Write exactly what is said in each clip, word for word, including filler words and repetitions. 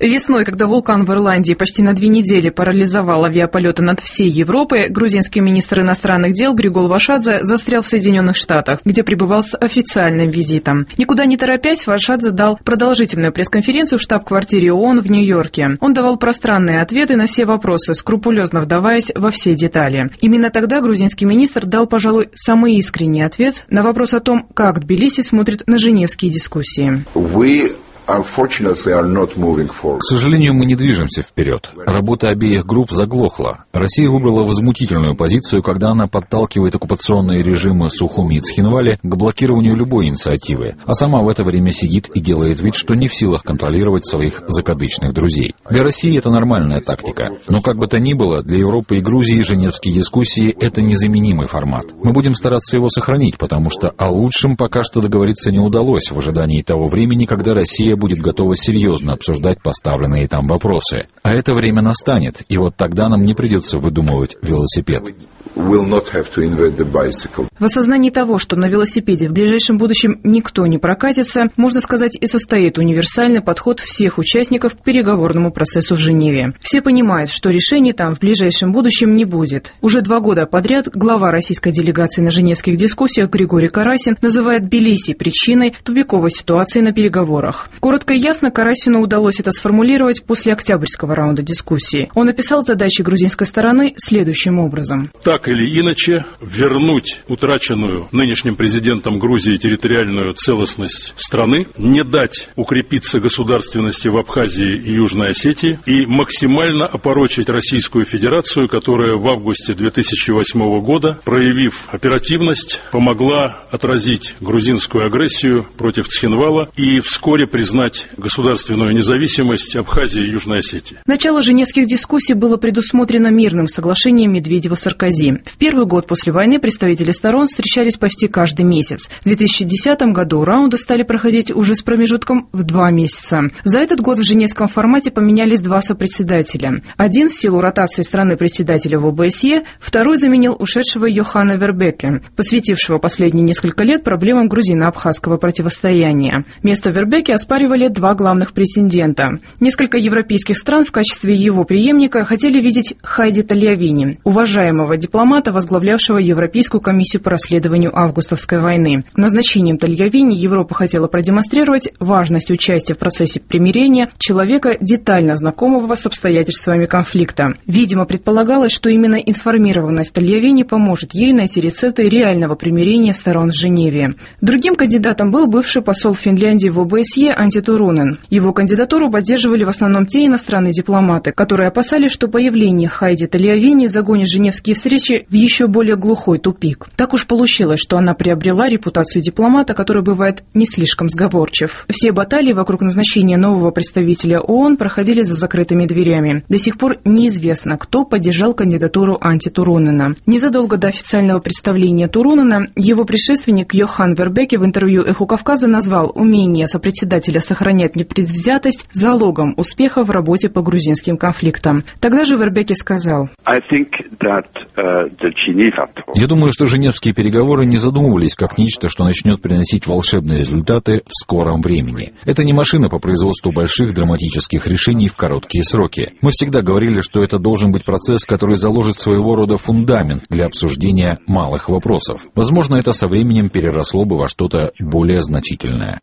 Весной, когда вулкан в Ирландии почти на две недели парализовал авиаполеты над всей Европой, грузинский министр иностранных дел Григол Вашадзе застрял в Соединенных Штатах, где пребывал с официальным визитом. Никуда не торопясь, Вашадзе дал продолжительную пресс-конференцию в штаб-квартире ООН в Нью-Йорке. Он давал пространные ответы на все вопросы, скрупулезно вдаваясь во все детали. Именно тогда грузинский министр дал, пожалуй, самый искренний ответ на вопрос о том, как Тбилиси смотрит на женевские дискуссии. К сожалению, мы не движемся вперед. Работа обеих групп заглохла. Россия выбрала возмутительную позицию, когда она подталкивает оккупационные режимы Сухуми и Цхинвали к блокированию любой инициативы, а сама в это время сидит и делает вид, что не в силах контролировать своих закадычных друзей. Для России это нормальная тактика. Но как бы то ни было, для Европы и Грузии женевские дискуссии – это незаменимый формат. Мы будем стараться его сохранить, потому что о лучшем пока что договориться не удалось в ожидании того времени, когда Россия будет готова серьезно обсуждать поставленные там вопросы. А это время настанет, и вот тогда нам не придется выдумывать велосипед. В осознании того, что на велосипеде в ближайшем будущем никто не прокатится, можно сказать, и состоит универсальный подход всех участников к переговорному процессу в Женеве. Все понимают, что решений там в ближайшем будущем не будет. Уже два года подряд глава российской делегации на женевских дискуссиях Григорий Карасин называет Тбилиси причиной тупиковой ситуации на переговорах. Коротко и ясно Карасину удалось это сформулировать после октябрьского раунда дискуссий. Он описал задачи грузинской стороны следующим образом. Так или иначе, вернуть утраченную нынешним президентом Грузии территориальную целостность страны, не дать укрепиться государственности в Абхазии и Южной Осетии и максимально опорочить Российскую Федерацию, которая в августе две тысячи восьмого года, проявив оперативность, помогла отразить грузинскую агрессию против Цхинвала и вскоре признать государственную независимость Абхазии и Южной Осетии. Начало женевских дискуссий было предусмотрено мирным соглашением Медведева-Саркози. В первый год после войны представители сторон встречались почти каждый месяц. В две тысячи десятом году раунды стали проходить уже с промежутком в два месяца. За этот год в женевском формате поменялись два сопредседателя. Один в силу ротации страны-председателя в ОБСЕ, второй заменил ушедшего Йоханна Вербеке, посвятившего последние несколько лет проблемам грузино-абхазского противостояния. Место Вербеке оспаривали два главных претендента. Несколько европейских стран в качестве его преемника хотели видеть Хайди Тальявини, уважаемого дипломата, возглавлявшего Европейскую комиссию по расследованию августовской войны. Назначением Тальявини Европа хотела продемонстрировать важность участия в процессе примирения человека, детально знакомого с обстоятельствами конфликта. Видимо, предполагалось, что именно информированность Тальявини поможет ей найти рецепты реального примирения сторон в Женеве. Другим кандидатом был бывший посол Финляндии в ОБСЕ Анти Турунен. Его кандидатуру поддерживали в основном те иностранные дипломаты, которые опасались, что появление Хайди Тальявини загонит женевские встречи в еще более глухой тупик. Так уж получилось, что она приобрела репутацию дипломата, который бывает не слишком сговорчив. Все баталии вокруг назначения нового представителя ООН проходили за закрытыми дверями. До сих пор неизвестно, кто поддержал кандидатуру Анти Турунена. Незадолго до официального представления Турунена его предшественник Йохан Вербеке в интервью «Эху Кавказа» назвал умение сопредседателя сохранять непредвзятость залогом успеха в работе по грузинским конфликтам. Тогда же Вербеке сказал: Я думаю, что женевские переговоры не задумывались как нечто, что начнет приносить волшебные результаты в скором времени. Это не машина по производству больших драматических решений в короткие сроки. Мы всегда говорили, что это должен быть процесс, который заложит своего рода фундамент для обсуждения малых вопросов. Возможно, это со временем переросло бы во что-то более значительное.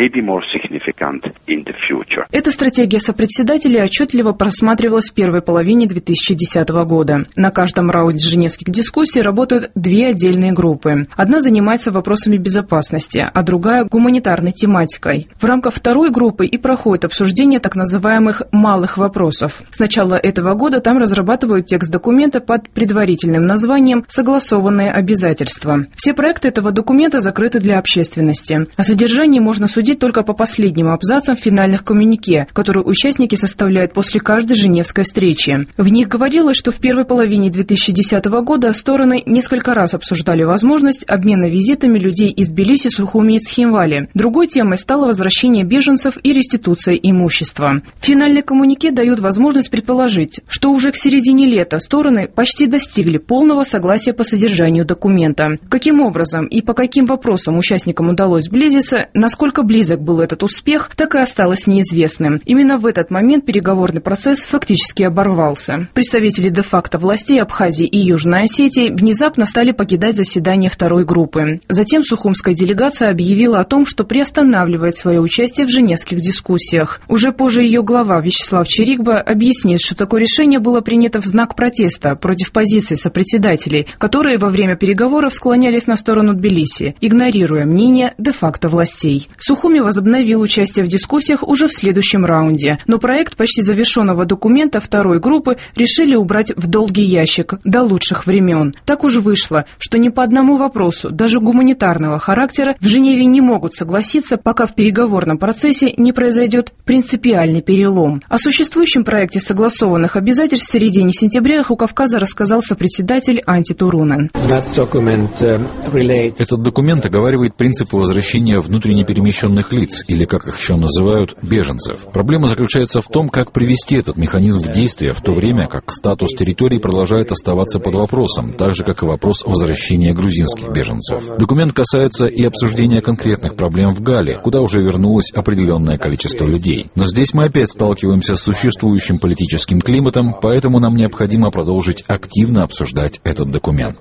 Эта стратегия сопредседателя отчетливо просматривалась в первой половине две тысячи десятого года. На каждом раунде женевских дискуссий работают две отдельные группы. Одна занимается вопросами безопасности, а другая – гуманитарной тематикой. В рамках второй группы и проходит обсуждение так называемых «малых вопросов». С начала этого года там разрабатывают текст документа под предварительным названием «Согласованные обязательства». Все проекты этого документа закрыты для общественности. О содержании можно судить только по последним абзацам финальных коммюнике, которые участники составляют после каждой женевской встречи. В них говорилось, что в первой половине две тысячи десятого десятого года стороны несколько раз обсуждали возможность обмена визитами людей из Тбилиси, Сухуми и Цхинвали. Другой темой стало возвращение беженцев и реституция имущества. Финальный коммюнике дают возможность предположить, что уже к середине лета стороны почти достигли полного согласия по содержанию документа. Каким образом и по каким вопросам участникам удалось сблизиться, насколько близок был этот успех, так и осталось неизвестным. Именно в этот момент переговорный процесс фактически оборвался. Представители де-факто властей Абхазии и Южной Осетии внезапно стали покидать заседание второй группы. Затем сухумская делегация объявила о том, что приостанавливает свое участие в женевских дискуссиях. Уже позже ее глава Вячеслав Чирикба объяснит, что такое решение было принято в знак протеста против позиции сопредседателей, которые во время переговоров склонялись на сторону Тбилиси, игнорируя мнение де-факто властей. Сухуми возобновил участие в дискуссиях уже в следующем раунде, но проект почти завершенного документа второй группы решили убрать в долгий ящик до лучших времен. Так уж вышло, что ни по одному вопросу, даже гуманитарного характера, в Женеве не могут согласиться, пока в переговорном процессе не произойдет принципиальный перелом. О существующем проекте согласованных обязательств в середине сентября у Кавказа рассказал сопредседатель Анти Турунен. Этот документ оговаривает принципы возвращения внутренне перемещенных лиц, или, как их еще называют, беженцев. Проблема заключается в том, как привести этот механизм в действие, в то время как статус территорий продолжает оставаться под вопросом, так же, как и вопрос возвращения грузинских беженцев. Документ касается и обсуждения конкретных проблем в Гале, куда уже вернулось определенное количество людей. Но здесь мы опять сталкиваемся с существующим политическим климатом, поэтому нам необходимо продолжить активно обсуждать этот документ.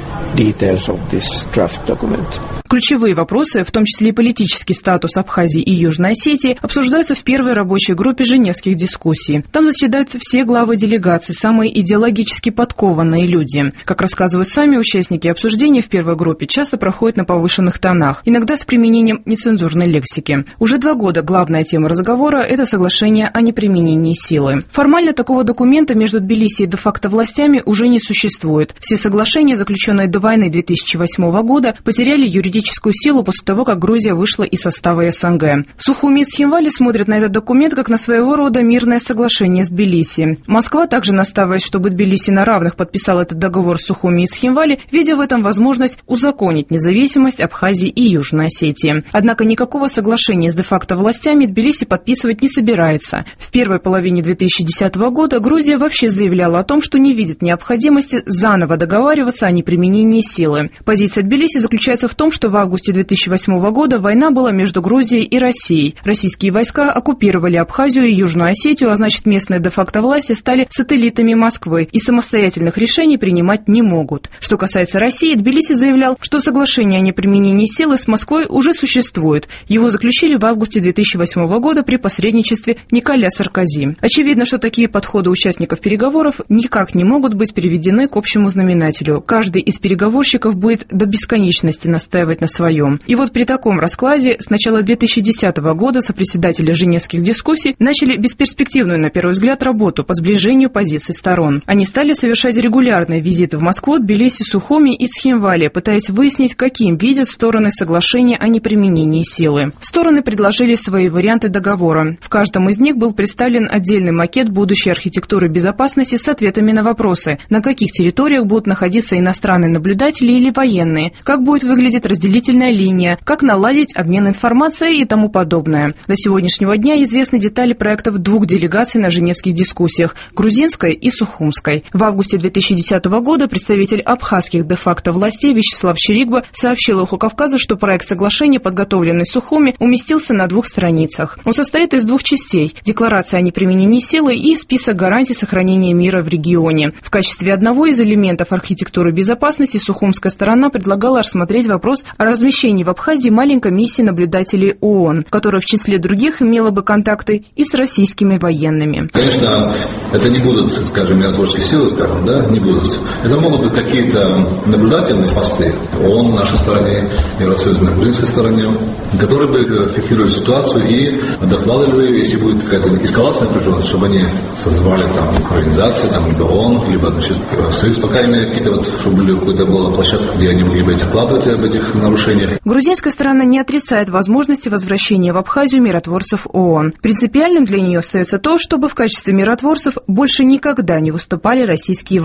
Ключевые вопросы, в том числе и политический статус Абхазии и Южной Осетии, обсуждаются в первой рабочей группе женевских дискуссий. Там заседают все главы делегаций, самые идеологически подкованные люди. Как рассказывают сами участники, обсуждения в первой группе часто проходят на повышенных тонах, иногда с применением нецензурной лексики. Уже два года главная тема разговора – это соглашение о неприменении силы. Формально такого документа между Тбилиси и де-факто властями уже не существует. Все соглашения, заключенные до войны две тысячи восьмого года, потеряли юридическую силу после того, как Грузия вышла из состава СНГ. Сухуми и Цхинвали смотрят на этот документ как на своего рода мирное соглашение с Тбилиси. Москва также настаивает, чтобы Тбилиси на равных подписал этот договор с Сухуми и Цхинвали, видя в этом возможность узаконить независимость Абхазии и Южной Осетии. Однако никакого соглашения с де-факто властями Тбилиси подписывать не собирается. В первой половине две тысячи десятого года Грузия вообще заявляла о том, что не видит необходимости заново договариваться о неприменении силы. Позиция Тбилиси заключается в том, что в августе две тысячи восьмого года война была между Грузией и Россией. Российские войска оккупировали Абхазию и Южную Осетию, а значит местные де-факто власти стали сателлитами Москвы и самостоятельных решений принимать не могут. Что касается России, Тбилиси заявлял, что соглашение о неприменении силы с Москвой уже существует. Его заключили в августе две тысячи восьмого года при посредничестве Николя Саркози. Очевидно, что такие подходы участников переговоров никак не могут быть приведены к общему знаменателю. Каждый из переговорщиков будет до бесконечности настаивать на своем. И вот при таком раскладе с начала две тысячи десятого года сопредседатели женевских дискуссий начали бесперспективную, на первый взгляд, работу по сближению позиций сторон. Они стали совершать регулярные визиты в Москву, Тбилиси, Сухуми и Цхинвали, пытаясь выяснить, каким видят стороны соглашения о неприменении силы. Стороны предложили свои варианты договора. В каждом из них был представлен отдельный макет будущей архитектуры безопасности с ответами на вопросы, на каких территориях будут находиться иностранные наблюдатели или военные, как будет выглядеть разделительная линия, как наладить обмен информацией и тому подобное. До сегодняшнего дня известны детали проектов двух делегаций на женевских дискуссиях – грузинской и сухумской. В августе две тысячи десятого года представитель абхазских де-факто властей Вячеслав Чирикба сообщил Уху Кавказа, что проект соглашения, подготовленный Сухуми, уместился на двух страницах. Он состоит из двух частей – декларация о неприменении силы и список гарантий сохранения мира в регионе. В качестве одного из элементов архитектуры безопасности сухумская сторона предлагала рассмотреть вопрос о размещении в Абхазии маленькой миссии наблюдателей ООН, которая в числе других имела бы контакты и с российскими военными. Конечно, это не будут, скажем, миротворческие силы, скажем, да, не будут. Это могут быть какие-то наблюдательные посты ООН на нашей стороне, Евросоюза на грузинской стороне, которые бы фиксировали ситуацию и докладывали, если будет какая-то эскалация напряженности, чтобы они создавали там организации, там, либо ООН, либо, значит, Союз, по крайней мере, какие-то вот, чтобы какая-то была площадка, где они могли бы докладывать об этих нарушениях. Грузинская сторона не отрицает возможности возвращения в Абхазию миротворцев ООН. Принципиальным для нее остается то, чтобы в качестве миротворцев больше никогда не выступали российские военные.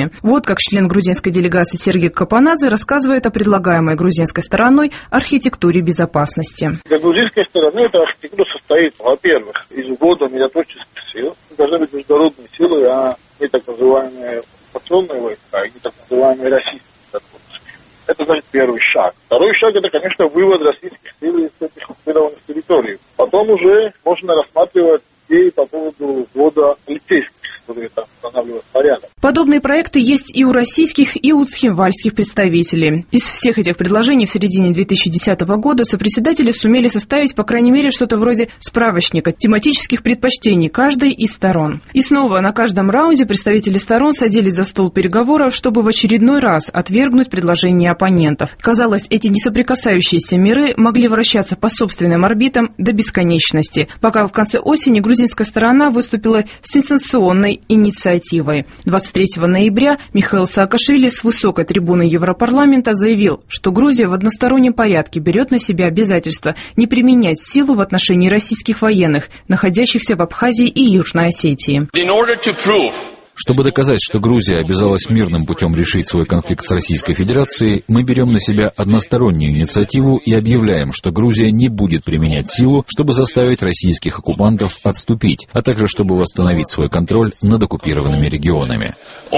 опасные. Вот как член грузинской делегации Сергей Капанадзе рассказывает о предлагаемой грузинской стороной архитектуре безопасности. Для грузинской стороны эта архитектура состоит, во-первых, из угода миротворческих сил. Должны быть международные силы, а не так называемые оккупационные войска, не так называемые российские миротворческие. Это, значит, первый шаг. Второй шаг – это, конечно, вывод российских сил из этих оккупированных территорий. Потом уже можно рассматривать идеи по поводу ввода полицейских, которые там устанавливают порядок. Подобные проекты есть и у российских, и у цхинвальских представителей. Из всех этих предложений в середине две тысячи десятого года сопредседатели сумели составить, по крайней мере, что-то вроде справочника тематических предпочтений каждой из сторон. И снова на каждом раунде представители сторон садились за стол переговоров, чтобы в очередной раз отвергнуть предложения оппонентов. Казалось, эти несоприкасающиеся миры могли вращаться по собственным орбитам до бесконечности, пока в конце осени грузинская сторона выступила с сенсационной инициативой. двадцать третьего ноября Михаил Саакашвили с высокой трибуны Европарламента заявил, что Грузия в одностороннем порядке берет на себя обязательство не применять силу в отношении российских военных, находящихся в Абхазии и Южной Осетии. Чтобы доказать, что Грузия обязалась мирным путем решить свой конфликт с Российской Федерацией, мы берем на себя одностороннюю инициативу и объявляем, что Грузия не будет применять силу, чтобы заставить российских оккупантов отступить, а также чтобы восстановить свой контроль над оккупированными регионами.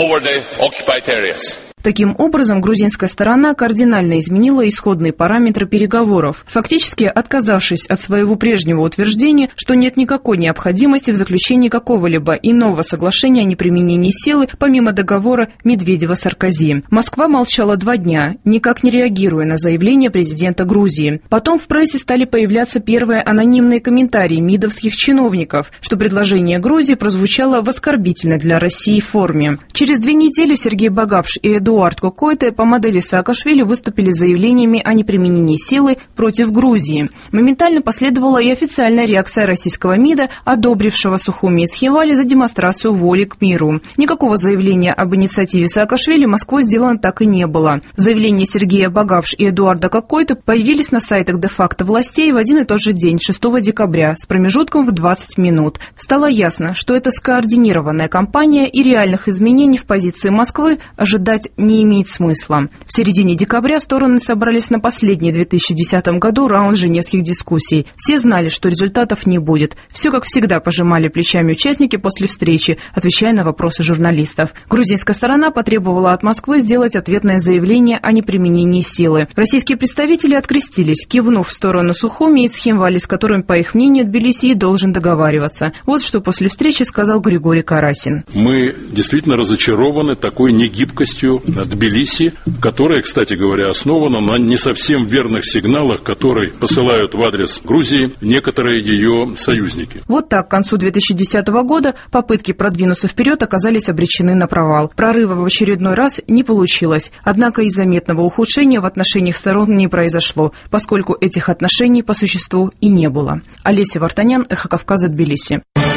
Таким образом, грузинская сторона кардинально изменила исходные параметры переговоров, фактически отказавшись от своего прежнего утверждения, что нет никакой необходимости в заключении какого-либо иного соглашения о неприменении силы, помимо договора Медведева-Саркози. Москва молчала два дня, никак не реагируя на заявление президента Грузии. Потом в прессе стали появляться первые анонимные комментарии мидовских чиновников, что предложение Грузии прозвучало в оскорбительной для России форме. Через две недели Сергей Багапш и Эдуард Эдуард Кокойте по модели Саакашвили выступили с заявлениями о неприменении силы против Грузии. Моментально последовала и официальная реакция российского МИДа, одобрившего Сухуми и Цхинвали за демонстрацию воли к миру. Никакого заявления об инициативе Саакашвили Москвой сделано так и не было. Заявления Сергея Багапш и Эдуарда Кокойте появились на сайтах де-факто властей в один и тот же день, шестого декабря, с промежутком в двадцать минут. Стало ясно, что это скоординированная кампания и реальных изменений в позиции Москвы ожидать не имеет смысла. В середине декабря стороны собрались на последний в две тысячи десятом году раунд женевских дискуссий. Все знали, что результатов не будет. Все, как всегда, пожимали плечами участники после встречи, отвечая на вопросы журналистов. Грузинская сторона потребовала от Москвы сделать ответное заявление о неприменении силы. Российские представители открестились, кивнув в сторону Сухуми и Цхинвали, с которыми, по их мнению, Тбилиси должен договариваться. Вот что после встречи сказал Григорий Карасин. Мы действительно разочарованы такой негибкостью Тбилиси, которая, кстати говоря, основана на не совсем верных сигналах, которые посылают в адрес Грузии некоторые ее союзники. Вот так к концу две тысячи десятого года попытки продвинуться вперед оказались обречены на провал. Прорыва в очередной раз не получилось, однако и заметного ухудшения в отношениях сторон не произошло, поскольку этих отношений по существу и не было. Олеся Вартанян, Эхо Кавказа, Тбилиси.